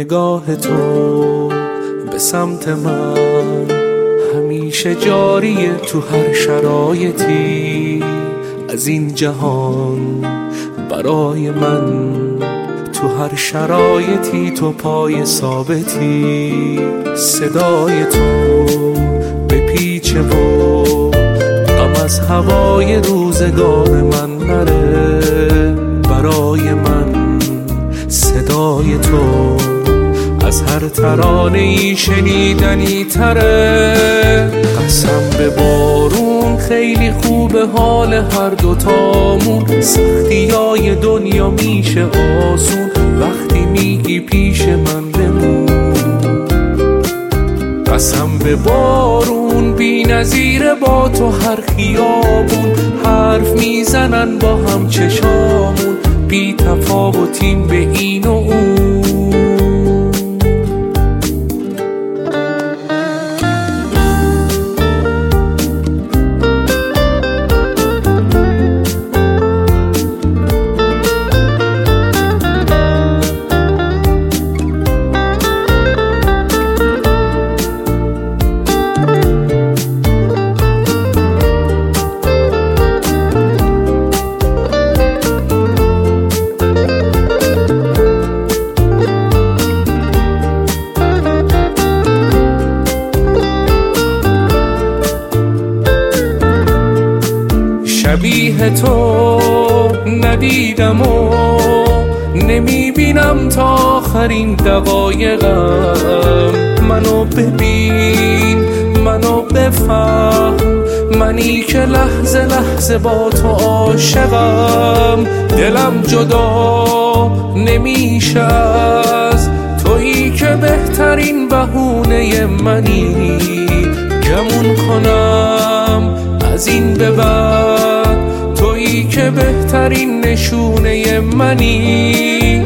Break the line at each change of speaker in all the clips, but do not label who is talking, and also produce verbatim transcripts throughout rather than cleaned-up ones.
نگاه تو به سمت من همیشه جاریه تو هر شرایطی از این جهان برای من. تو هر شرایطی تو پای ثابتی، صدای تو به پیچه و غم از هوای روزگار من نره. برای من صدای تو از هر ترانه‌ای شنیدنی تره. قسم به بارون خیلی خوبه حال هر دوتامون، سختیای دنیا میشه آسون وقتی میگی پیش من بمون. قسم به بارون بی نظیره با تو هر خیابون، حرف میزنن با هم چشامون، بی تفاوتیم به این و اون. شبیه تو ندیدم و نمیبینم تا آخرین دقایقم. منو ببین منو بفهم، منی که لحظه لحظه با تو عاشقم. دلم جدا نمیشه از تویی که بهترین بهونه منی. گمون کنم از این به بعد تویی که بهترین نشونه منی.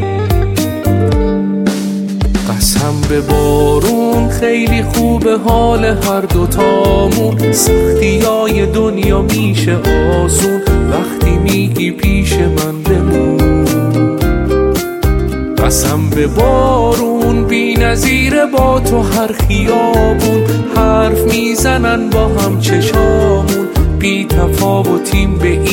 قسم به بارون خیلی خوبه حال هر دوتامون، سختیای دنیا میشه آسون وقتی میگی پیش من بمون. قسم به بارون بی نظیره با تو هر خیابون، حرف میزنن با هم چشامون، بی تفاوتیم به